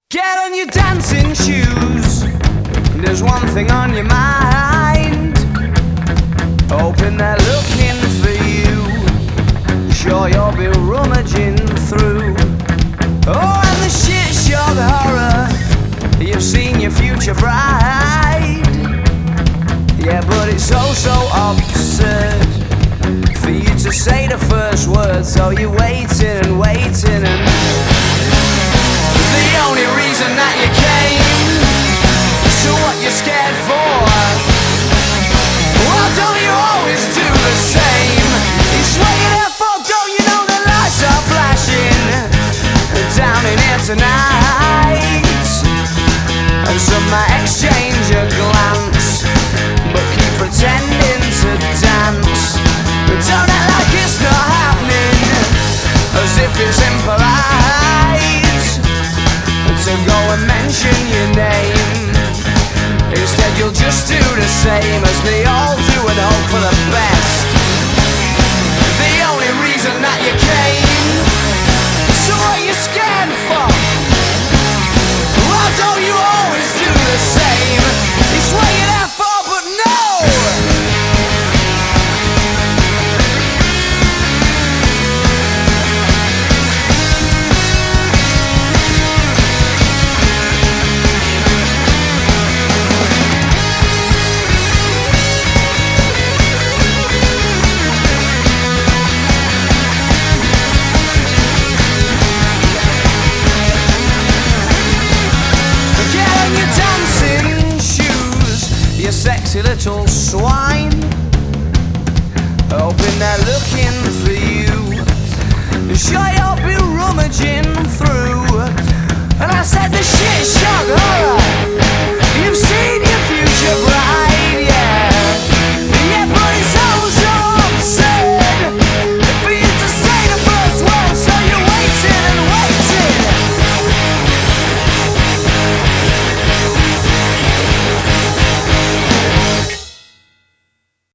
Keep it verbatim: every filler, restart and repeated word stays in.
Get on your dancing shoes. There's one thing on your mind. Hoping they're looking for you. Sure you'll be rummaging through. Oh, and the shit shock horror. You've seen your future bride. Yeah, but it's so, so absurd for you to say the first word. So you're waiting and waiting and the only reason that you came. So what you scared for? Well, don't you always do the same? It's what you're there for, don't you know the lights are flashing down in here tonight? And some might exchange a glance, but keep pretending to dance. But don't act like it's not happening, as if it's impolite to go and mention your name. Instead you'll just do the same as they all do and hope for the best. The only reason that you came. So what are you scared for? Why don't you always do the same? It's what you're there for, but no! Sexy little swine, hoping they're looking for you. Sure you'll be rummaging through. And I said